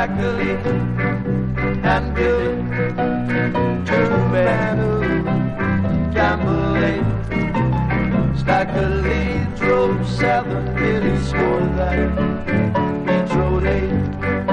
Stackley and Billy, two men who gambling. Stackley drove 7, Billy swore that he drove 8.